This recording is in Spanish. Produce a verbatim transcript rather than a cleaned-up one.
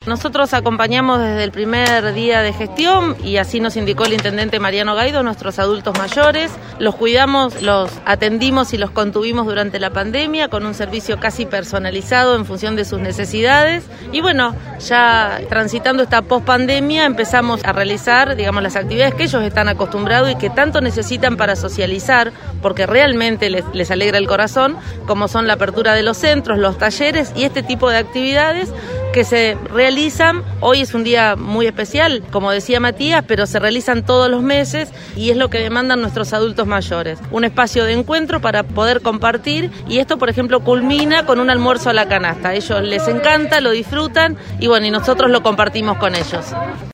Nosotros acompañamos desde el primer día de gestión y así nos indicó el intendente Mariano Gaido, nuestros adultos mayores. Los cuidamos, los atendimos y los contuvimos durante la pandemia con un servicio casi personalizado en función de sus necesidades. Y bueno, ya transitando esta pospandemia empezamos a realizar, digamos, las actividades que ellos están acostumbrados y que tanto necesitan para socializar, porque realmente les, les alegra el corazón, como son la apertura de los centros, los talleres y este tipo de actividades que se realizan. Hoy es un día muy especial, como decía Matías, pero se realizan todos los meses y es lo que demandan nuestros adultos mayores. Un espacio de encuentro para poder compartir y esto, por ejemplo, culmina con un almuerzo a la canasta. A ellos les encanta, lo disfrutan y bueno, y nosotros lo compartimos con ellos.